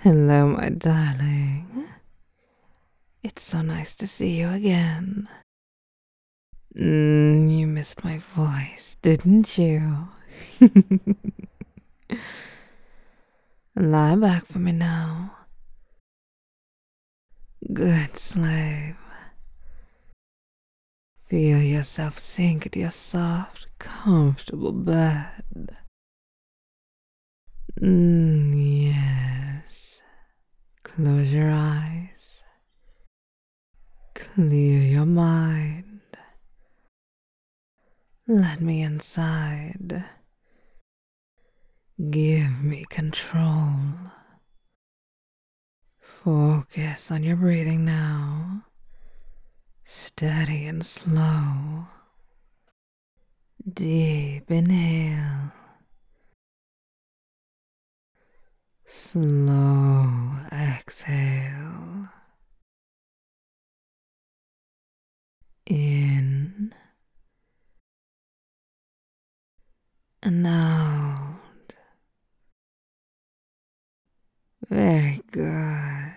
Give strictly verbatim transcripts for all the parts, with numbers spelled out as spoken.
Hello, my darling. It's so nice to see you again. Mm, you missed my voice, didn't you? Lie back for me now. Good slave. Feel yourself sink into your soft, comfortable bed. Mm, yes. Close your eyes. Clear your mind. Let me inside. Give me control. Focus on your breathing now. Steady and slow. Deep inhale. Slow exhale. In and out. Very good.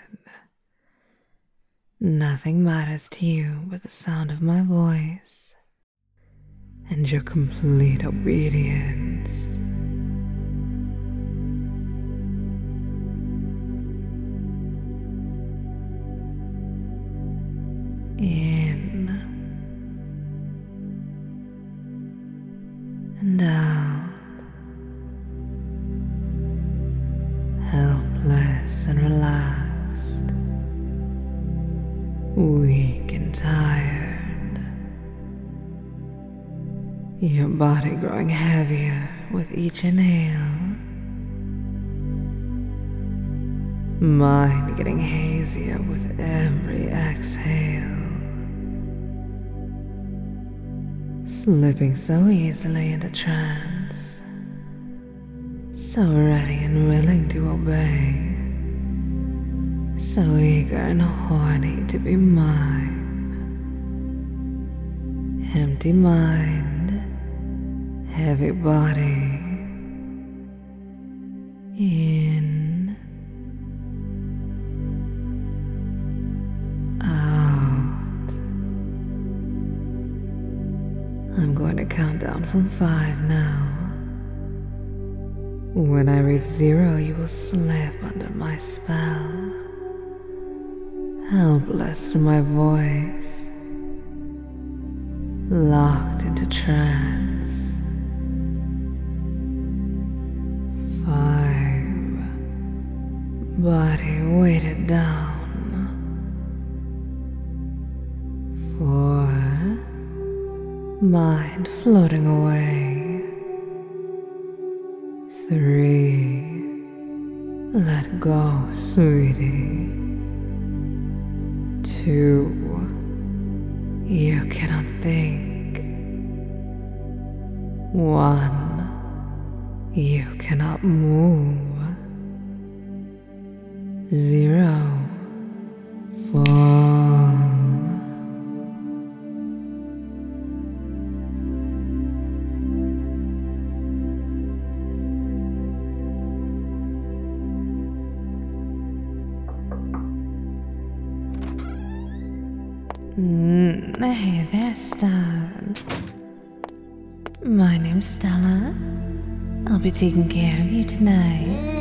Nothing matters to you but the sound of my voice and your complete obedience. In and out. Helpless and relaxed. Weak and tired. Your body growing heavier with each inhale. Mind getting hazier with every exhale. Slipping so easily into trance. So ready and willing to obey. So eager and horny to be mine. Empty mind, heavy body. In, out. I'm going to count down from five now. When I reach zero, you will slip under my spell. Helpless to my voice, locked into trance. Five, body weighted down. Four, mind floating away. Three, let go, sweetie. Two, you cannot think. One, you cannot move. Zero, fall. Mm, hey there, stud. My name's Stella. I'll be taking care of you tonight.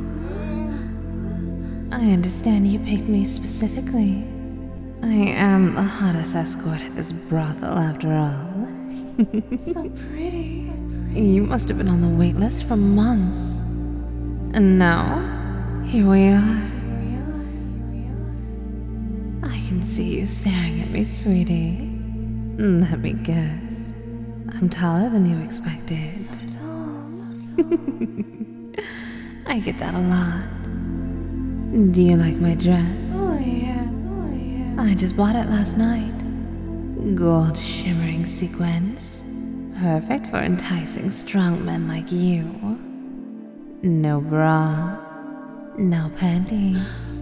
I understand you picked me specifically. I am the hottest escort at this brothel after all. So pretty. You must have been on the wait list for months. And now, here we are. I can see you staring at me, sweetie. Let me guess. I'm taller than you expected. So tall, so tall. I get that a lot. Do you like my dress? Oh yeah, oh yeah. I just bought it last night. Gold shimmering sequins. Perfect for enticing strong men like you. No bra. No panties.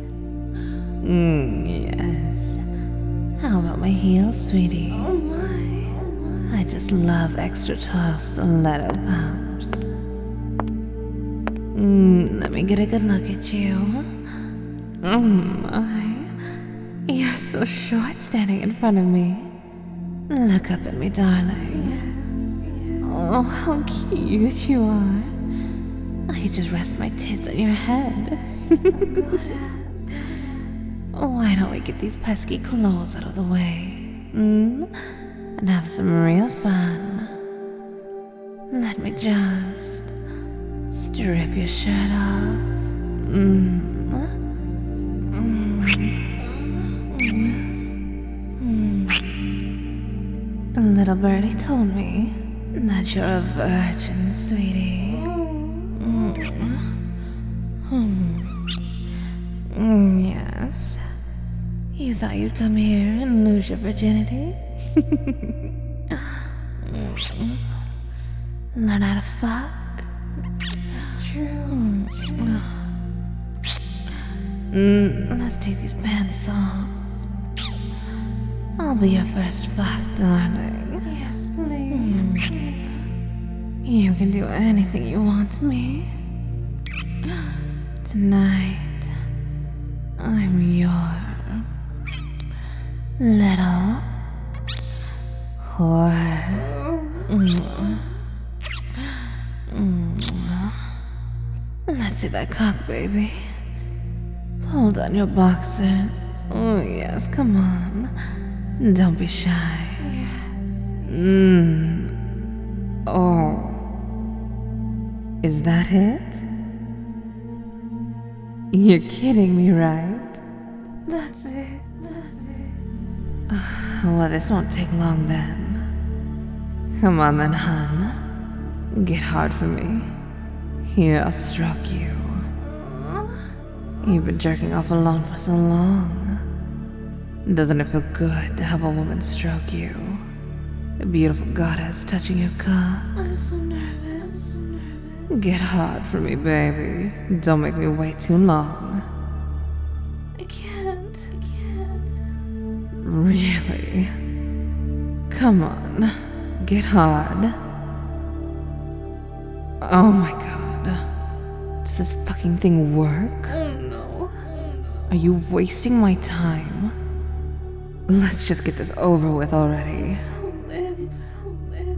Mm, yes. How about my heels, sweetie? Oh my, oh my. I just love extra tall stiletto pumps. Mm, let me get a good look at you. Oh my. You're so short standing in front of me. Look up at me, darling. Oh, how cute you are. I could just rest my tits on your head. Why don't we get these pesky clothes out of the way? Mm? And have some real fun. Let me just strip your shirt off. Mm. A little birdie told me that you're a virgin, sweetie. Mm. Mm, yes. You thought you'd come here and lose your virginity? Learn how to fuck? It's true. Mm. Mm, let's take these pants off. I'll be your first fuck, darling. Yes, please. Mm. You can do anything you want me. Tonight, I'm your little whore. Mm. Mm. Let's see that cock, baby. Pull down your boxers. Oh, yes, come on. Don't be shy. Yes. Mmm. Oh. Is that it? You're kidding me, right? That's it. That's it. Well, this won't take long then. Come on then, hun. Get hard for me. Here, I'll stroke you. You've been jerking off alone for so long. Doesn't it feel good to have a woman stroke you? A beautiful goddess touching your cock. I'm so nervous. nervous. Get hard for me, baby. Don't make me wait too long. I can't. I can't. Really? Come on. Get hard. Oh my god. Does this fucking thing work? Oh no. Are you wasting my time? Let's just get this over with already. It's so limp. It's so limp.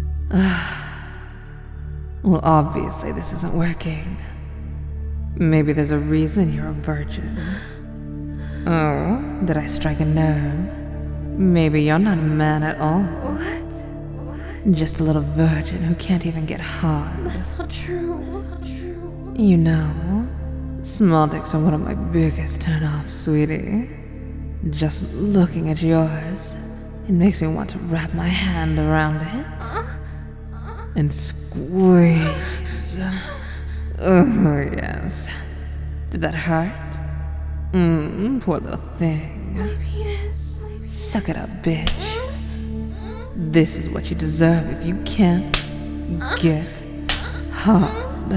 Well, obviously this isn't working. Maybe there's a reason you're a virgin. Oh, did I strike a nerve? Maybe you're not a man at all. What? What? Just a little virgin who can't even get hard. That's not true. That's not true. You know, small dicks are one of my biggest turn-offs, sweetie. Just looking at yours, it makes me want to wrap my hand around it and squeeze. Oh, yes. Did that hurt? Mmm, poor little thing. My penis. My penis. Suck it up, bitch. This is what you deserve if you can't get hard.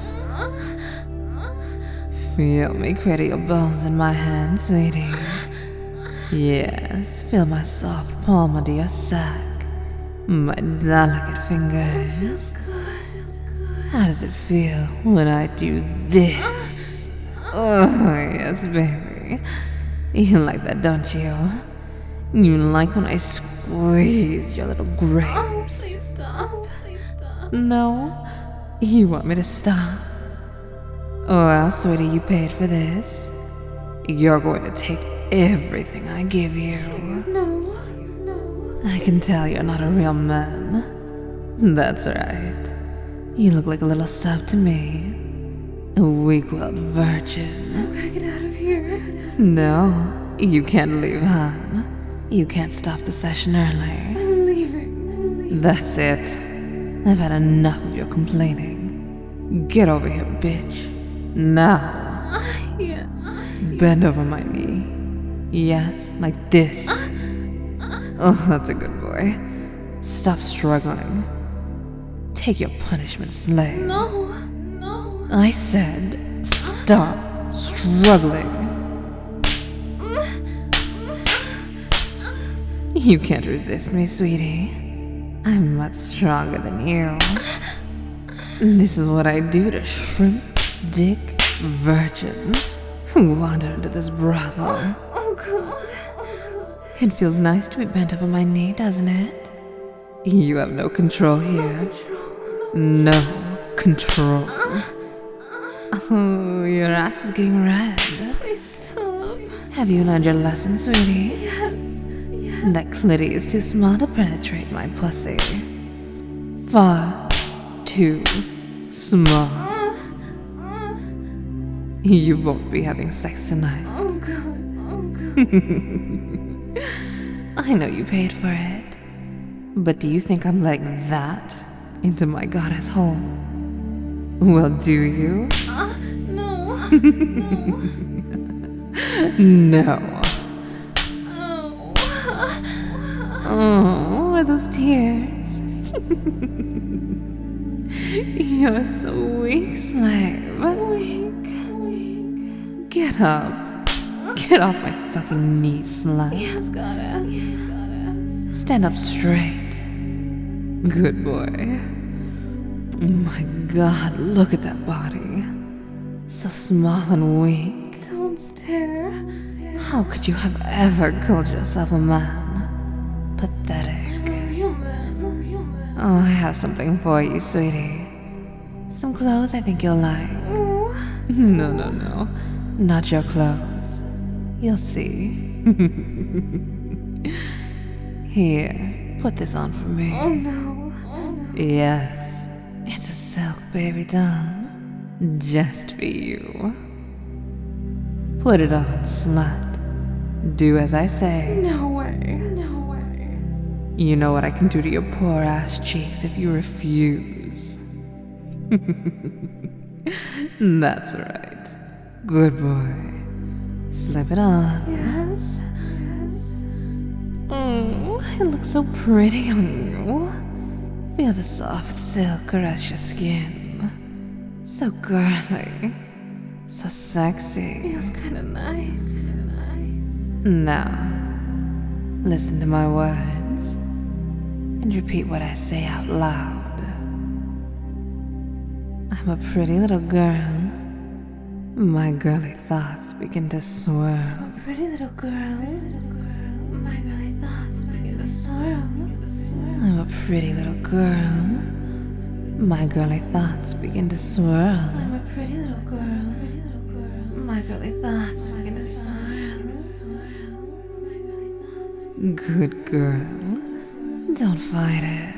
Feel me cradle your balls in my hand, sweetie. Yes, feel my soft palm under your sack. My delicate fingers. Feels good. Feels good. How does it feel when I do this? Oh, yes, baby. You like that, don't you? You like when I squeeze your little grapes? Oh, please stop. Please stop. No? You want me to stop? Well, sweetie, you paid for this. You're going to take everything I give you. No. No. I can tell you're not a real man. That's right. You look like a little sub to me. A weak-willed virgin. I've gotta get out of here. No, you can't leave, hon. You can't stop the session early. I'm leaving. I'm leaving. That's it. I've had enough of your complaining. Get over here, bitch. Now. Yes. Bend over my knee. Yes, like this. Oh, that's a good boy. Stop struggling. Take your punishment, slave. No. No. I said, stop struggling. You can't resist me, sweetie. I'm much stronger than you. This is what I do to shrimp, dick, virgins who wander into this brothel. Oh God. It feels nice to be bent over my knee, doesn't it? You have no control here. No control. Oh, your ass is getting red. Please stop. Have you learned your lesson, sweetie? Yes. Yes. That clitty is too small to penetrate my pussy. Far too small. Uh, uh, You won't be having sex tonight. oh God. Oh God. I know you paid for it. But do you think I'm letting that into my goddess hole? Well, do you? Uh, no. No. No. Oh. Oh, are those tears? You're so weak, slave. Weak. Weak. Get up. Get off my fucking knee, slut. Yes, goddess. Goddess. Stand up straight. Good boy. My God, look at that body. So small and weak. Don't stare. How could you have ever called yourself a man? Pathetic. I'm a real man. A real man. Oh, I have something for you, sweetie. Some clothes I think you'll like. Oh. No, no, no. Not your clothes. You'll see. Here, put this on for me. Oh no. Oh no. Yes, it's a silk baby doll. Just for you. Put it on, slut. Do as I say. No way. No way. You know what I can do to your poor ass cheeks if you refuse. That's right. Good boy. Slip it on. Yes. Yes. Oh, it looks so pretty on you. Feel the soft silk caress your skin. So girly. So sexy. Feels kinda nice. Kinda nice. Now, listen to my words and repeat what I say out loud. I'm a pretty little girl. My girly thoughts begin to swirl. Pretty little girl. My girly thoughts begin to swirl. I'm a pretty little girl. My girly thoughts begin to swirl. I'm a pretty little girl. My girly thoughts begin to swirl. Good girl. Don't fight it.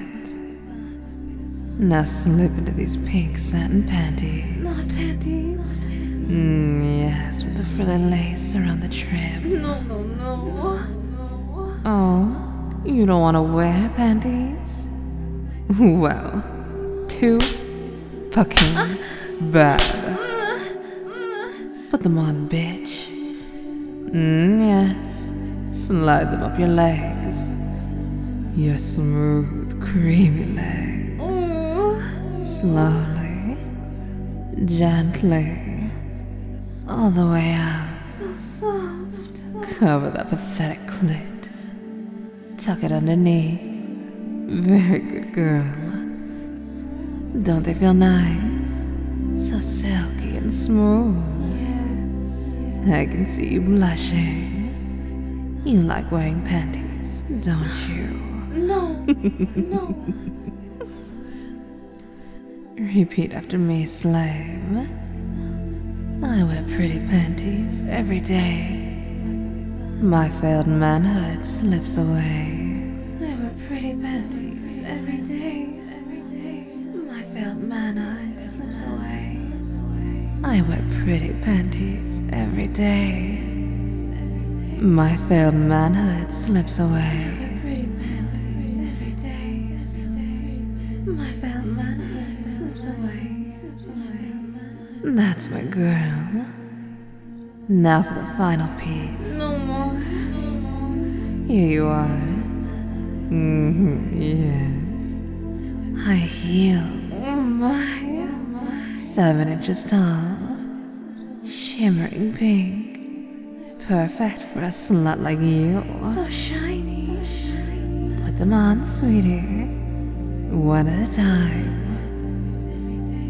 Now slip into these pink satin panties. Not panties. Mm, yes, with the frilly lace around the trim. No, no, no. Oh, you don't want to wear panties? Well, too fucking bad. Put them on, bitch. Mm, yes. Slide them up your legs. Your smooth, creamy legs. Oh. Slowly, gently, all the way out. So soft. Cover that pathetic clit. Tuck it underneath. Very good girl. Don't they feel nice? So silky and smooth. Yes. I can see you blushing. You like wearing panties, don't you? No. No. Repeat after me, slave. I wear pretty panties every day. My failed manhood slips away. I wear pretty panties every day. Every day. My failed manhood slips away. I wear pretty panties every day. My failed manhood slips away. Pretty panties every day. Every day. My failed manhood slips away. Slips away. That's my girl. Now for the final piece. No more. No more. Here you are. Mm-hmm, yes. High heel, Oh my. Oh my. seven inches tall, shimmering pink. Perfect for a slut like you. So shiny. Put them on, sweetie. One at a time.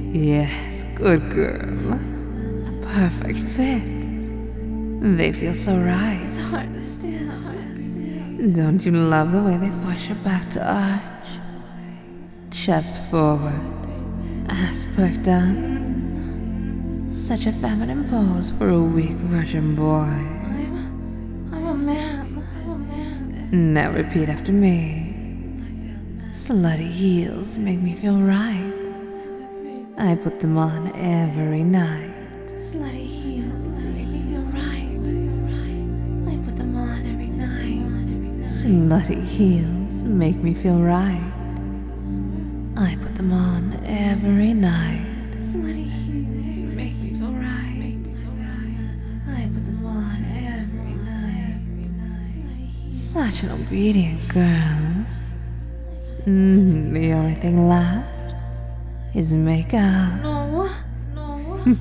Yes, good girl. A perfect fit. They feel so right. It's hard to stand. Don't you love the way they force your back to arch? Chest forward, ass perked up. Such a feminine pose for a weak virgin boy. I'm, I'm a man. I'm a man. Now repeat after me. Slutty heels make me feel right. I put them on every night. Slutty heels make me feel right. I put them on every night. Slutty heels make me feel right. I put them on every night. Slutty heels make me feel right. I put them on every night. Such an obedient girl. Mm, the only thing left is makeup. No, no,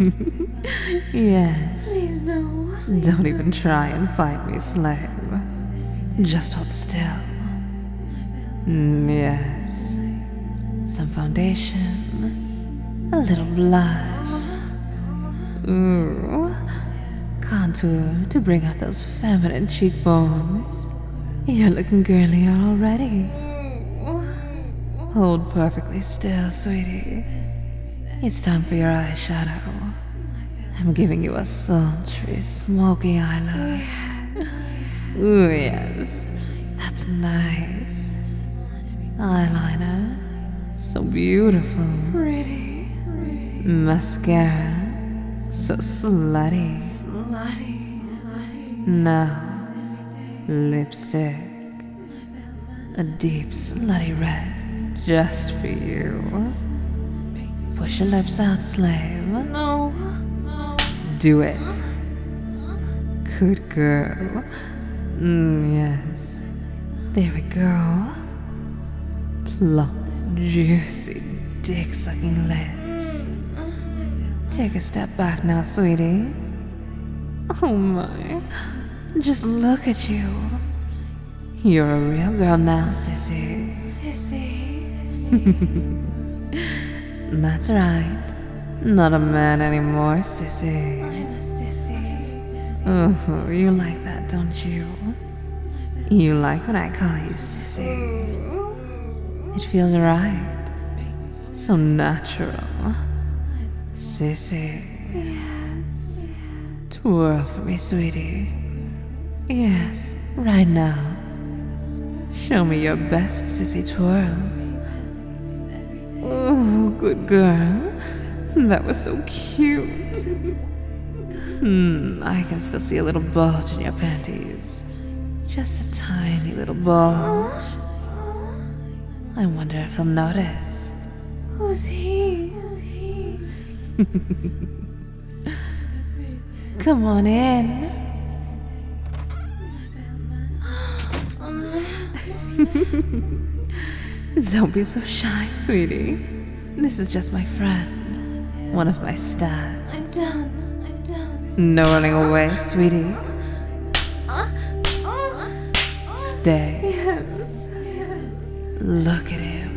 Yes. please no. Don't even try and fight me, slave. Just hold still. Mm, yes. Some foundation. A little blush. Ooh. Contour to bring out those feminine cheekbones. You're looking girlier already. Hold perfectly still, sweetie. It's time for your eyeshadow. I'm giving you a sultry, smoky eye look. Ooh, yes. That's nice. Eyeliner. So beautiful. Pretty, Mascara. So slutty. slutty, Now, lipstick. A deep, slutty red. Just for you. Push your lips out, slave. no, no. Do it. Good girl. Mm, yes. There we go. Plump, juicy, dick-sucking lips. Take a step back now, sweetie. Oh my. Just look at you. You're a real girl now, sissy. Sissy. That's right. Not a man anymore, sissy. I'm a sissy. Oh, you like that, don't you? You like when I call you sissy. It feels right. So natural. Sissy. Yes. Twirl for me, sweetie. Yes, right now. Show me your best sissy twirl. Oh, good girl. That was so cute. Hmm, I can still see a little bulge in your panties. Just a tiny little bulge. I wonder if he'll notice. Who's he? Who's he? Come on in. A man. Don't be so shy, sweetie. This is just my friend. One of my staff. I'm done. I'm done. No running away, sweetie. Stay. Yes. Yes. Look at him.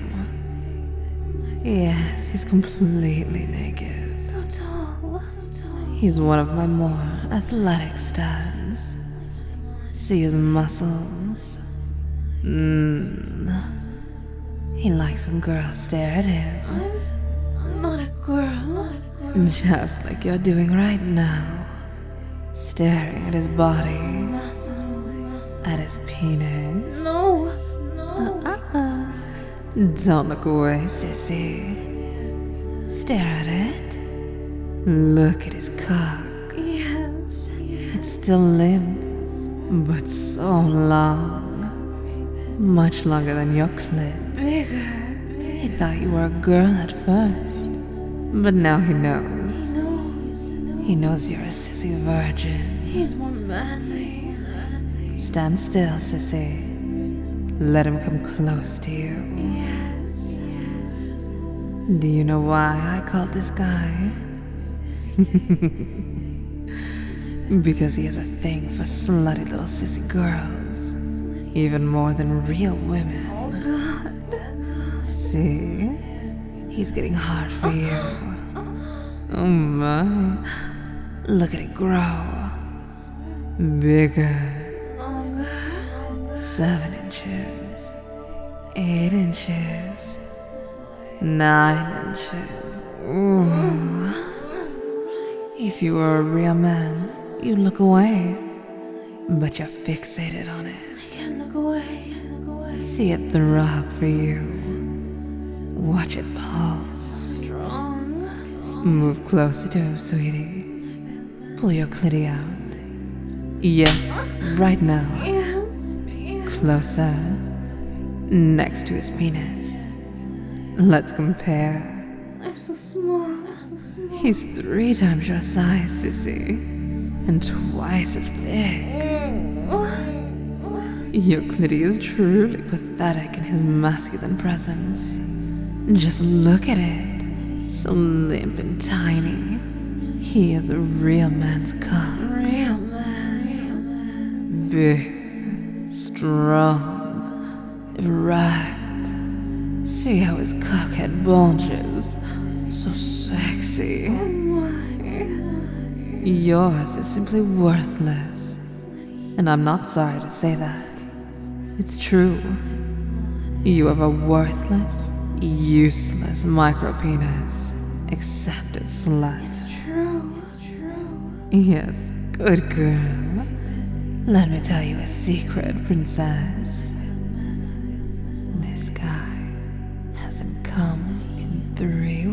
Yes, he's completely naked. So tall. So tall. He's one of my more athletic studs. See his muscles? Mmm. He likes when girls stare at him. I'm not a girl. Not a girl. Just like you're doing right now. Staring at his body, Muscle. at his penis. No. No. Uh-uh. Don't look away, sissy. Stare at it. Look at his cock. Yes. Yes. It's still limp, but so long. Much longer than your clit. Bigger. He thought you were a girl at first, but now he knows. knows. He knows you're a sissy virgin. He's more manly. Stand still, sissy. Let him come close to you. Yes. Do you know why I called this guy? Because he has a thing for slutty little sissy girls. Even more than real women. Oh God. See? He's getting hard for you. Oh my. Look at it grow. Bigger. Longer. Seven inches. Eight inches. Nine inches. Ooh. If you were a real man, you'd look away. But you're fixated on it. I can't look away. Can't look away. See it throb for you. Watch it pulse. Strong. Move closer to him, sweetie. Pull your clitty out. Yes, right now. Yes. Yes. Closer. Next to his penis. Let's compare. I'm so small. I'm so small. He's three times your size, sissy. And twice as thick. Your clitty is truly pathetic in his masculine presence. Just look at it. So limp and tiny. He is a real man's cock. Real man. Big, strong, erect. See how his cockhead bulges. So sexy. Oh my. Yours is simply worthless. And I'm not sorry to say that. It's true. You have a worthless, useless micropenis. Accepted slut. It's true. It's true. Yes, good girl. Let me tell you a secret, princess. This guy hasn't come in three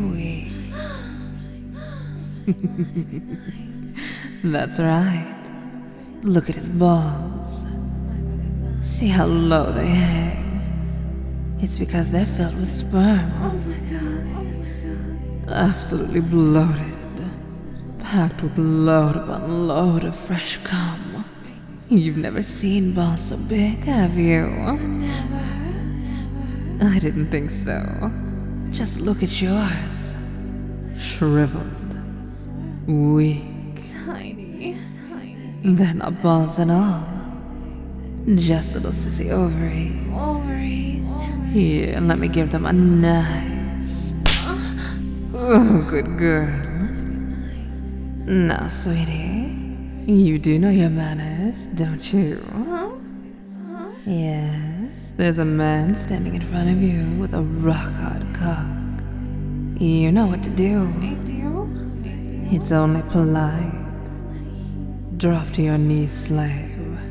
weeks. That's right. Look at his balls. See how low they hang. It's because they're filled with sperm. Oh my god. Oh my god. Absolutely bloated. Packed with load upon load of fresh cum. You've never seen balls so big, have you? Never. Never. I didn't think so. Just look at yours. Shriveled. Weak. Tiny. Tiny. They're not balls at all. Just little sissy ovaries. Ovaries. Here, let me give them a nice. Oh, good girl. Now, sweetie, you do know your manners, don't you? Huh? Huh? Yes, there's a man standing in front of you with a rock-hard cock. You know what to do. Big deal. Big deal. It's only polite. Drop to your knees, slave.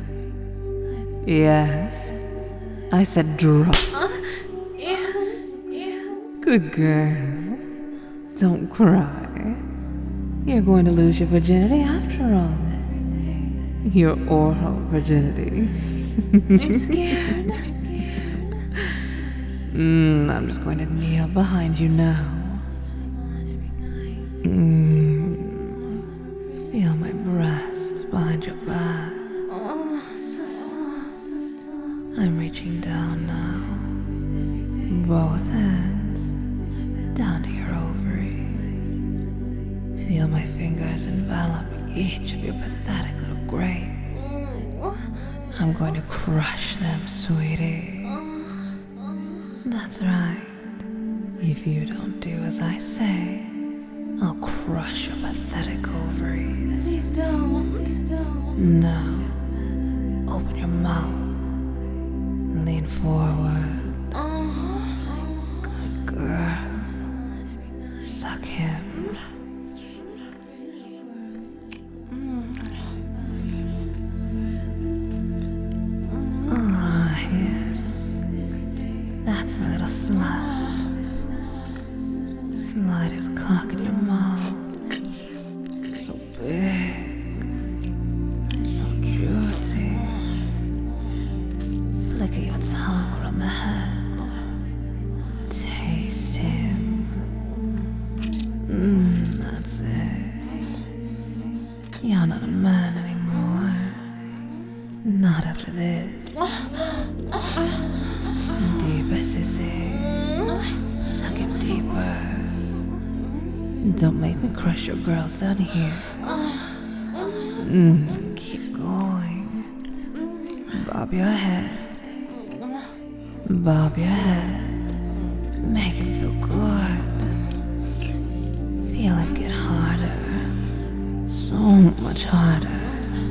Yes, I said drop. Uh, yes. Yes. Good girl. Don't cry. You're going to lose your virginity after all. Your oral virginity. I'm scared. I'm scared. Mm, I'm just going to kneel behind you now. Mm, feel my breast behind your back. Oh, so soft. So soft. I'm reaching down now. Both hands down to your ovaries. Feel my fingers envelop each of your pathetic little grapes. Ooh. I'm going to crush them, sweetie. That's right. If you don't do as I say, I'll crush your pathetic ovaries. Please don't. Please don't. Now, open your mouth. Lean forward. Oh. Good girl. Suck him. Ah, yes. That's my little slut. Slide his cock in your mouth. So big. So juicy. Flicker your tongue around the head. Taste him. Mmm, that's it. You're not a man anymore. Not after this. Deeper, sissy. Suck him deeper. Don't make me crush your girls down here. Mm, keep going. Bob your head. Bob your head. Make him feel good. Feel him get hard. much harder.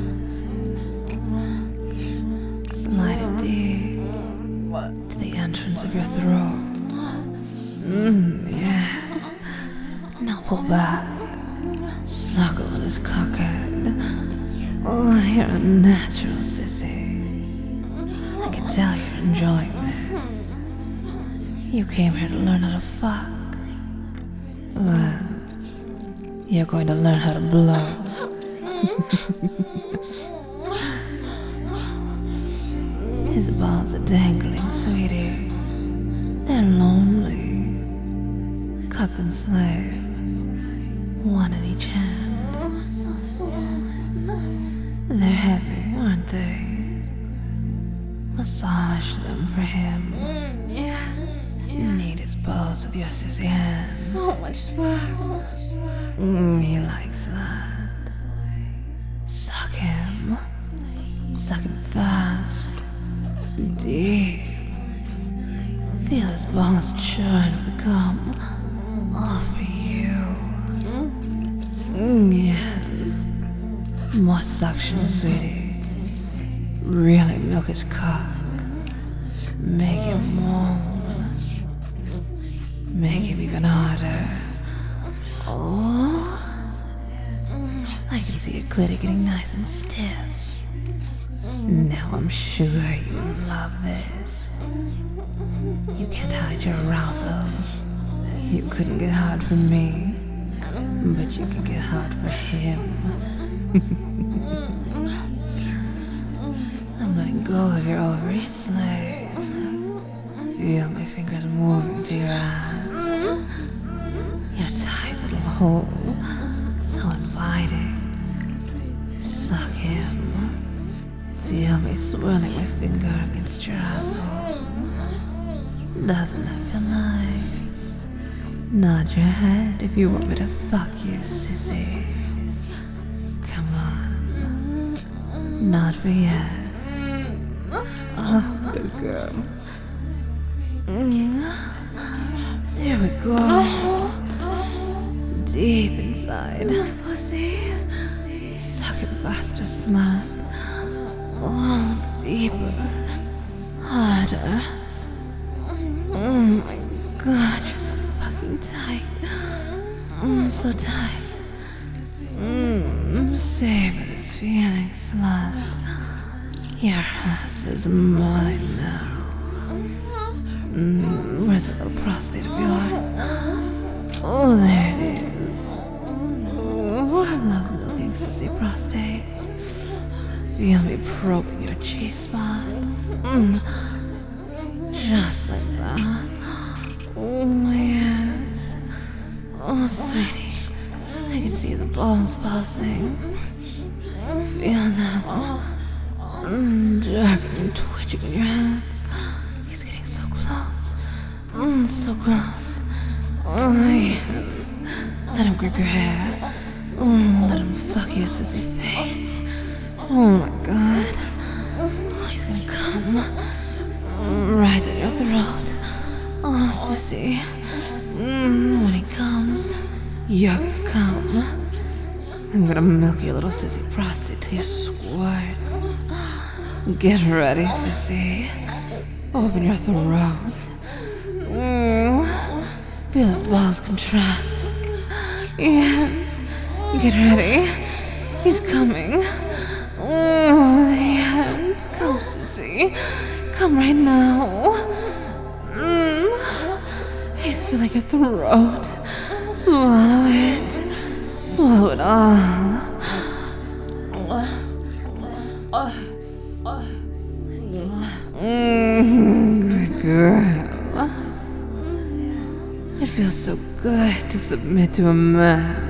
Slide it deep to the entrance of your throat. Mmm, yes. Now pull back. Suckle on his cockhead. Oh, you're a natural, sissy. I can tell you're enjoying this. You came here to learn how to fuck. Well, you're going to learn how to blow. His balls are dangling, sweetie. They're lonely. Cup them, slave. One in each hand. They're heavy, aren't they? Massage them for him. Yes. Knead his balls with your sissy hands. So much sperm. Mm, he likes that. Suck him. Suck him fast. Deep. Feel his balls churn with the cum. All for you. Mm, yes. More suction, sweetie. Really milk his cock. Make him moan. Make him even harder. Oh. I can see your clit getting nice and stiff. Now I'm sure you love this. You can't hide your arousal. You couldn't get hard for me, but you can get hard for him. I'm letting go of your ovaries, slave. Feel my fingers moving to your ass. Your tight little hole, so inviting. Suck him. Feel me swirling my finger against your asshole. Doesn't that feel nice? Nod your head if you want me to fuck you, sissy. Come on. Nod for yes. Oh, good girl. There we go. Deep inside. My pussy. Suck it faster, slut. Oh, deeper. Harder. Oh my god, you're so fucking tight. Mm, so tight. Mmm, savor this feeling, slut. Your ass is mine now. Mm, where's that little prostate of yours? Oh, there it is. Oh, I love milking sissy prostates. Feel me probing your G-spot. Mm, just like that. Oh, yes. Oh, sweetie. I can see the balls pulsing. Feel them. Mm, jerking and twitching in your hands. He's getting so close. Mm, so close. Oh, yes. Let him grip your hair. Mm, let him fuck your sissy face. Oh my god. Oh, he's gonna come. Mm, right at your throat. Oh, sissy. Mm, when he comes, you're gonna come. I'm gonna milk your little sissy prostate till you squirt. Get ready, sissy. Open your throat. Mm, feel his balls contract. Yes. Get ready. He's coming. Oh, yes. Come, sissy. Come right now. Mm. He's feeling your throat. Swallow it. Swallow it all. Mm, good girl. It feels so good to submit to a man.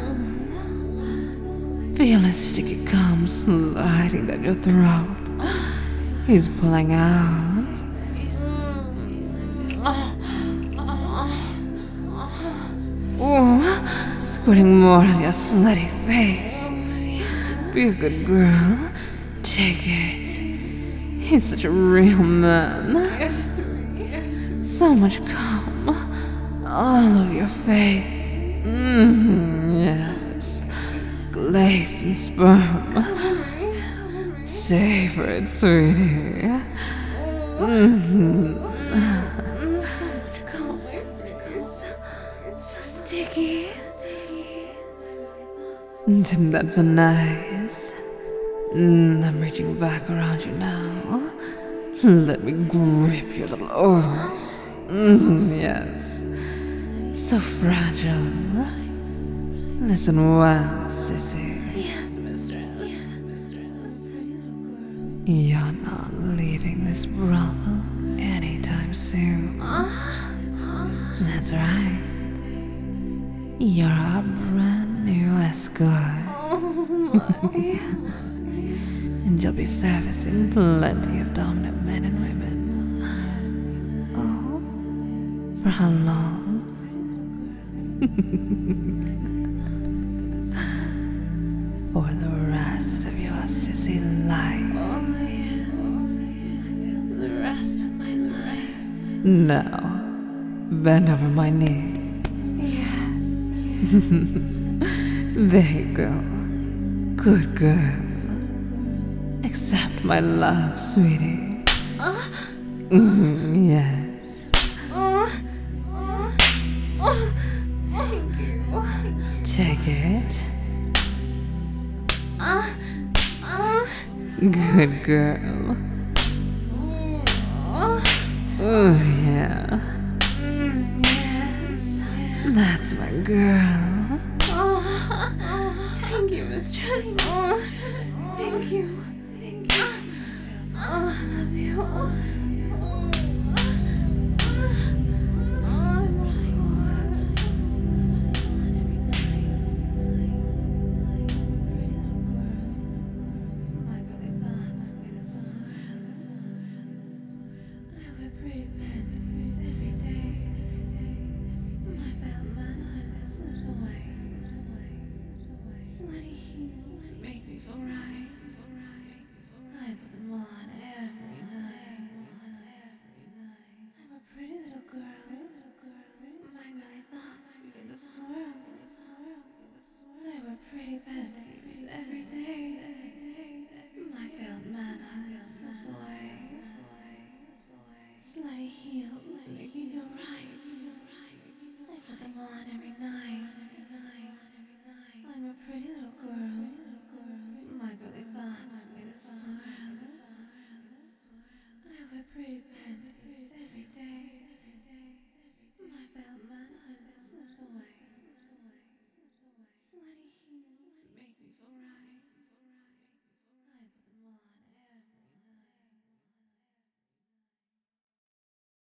Feel his sticky cum sliding down your throat. He's pulling out. Oh, squirting more on your slutty face. Be a good girl. Take it. He's such a real man. So much cum all over your face. Mm, yes. laced in sperm. Savor it, sweetie. Mm-hmm. So much coffee. So sticky. Didn't that feel nice? Mm, I'm reaching back around you now. Let me grip your little. Oh, mm, yes. So fragile. Listen well, sissy. Yes, mistress. Yes, mistress. You're not leaving this brothel anytime soon. That's right. You're our brand new escort. Oh my. And you'll be servicing plenty of dominant men and women. Oh, for how long? For the rest of your sissy life. Oh yes. The rest of my life. Now, bend over my knee. Yes. There you go. Good girl. Accept my love, sweetie. Uh, Mm, yes. uh, uh, uh, thank you. Take it. Uh, uh, Good girl. uh, Oh, yeah. mm, yes. That's my girl. Oh, thank you, mistress. Oh, thank you. Thank you. Oh, I love you. Oh, Slutty heels make me feel right. I put them on every night. I'm a pretty little girl. My belly thoughts begin to swirl. I wear pretty panties every day. My failed manhood slips away. Slutty heels make me feel right.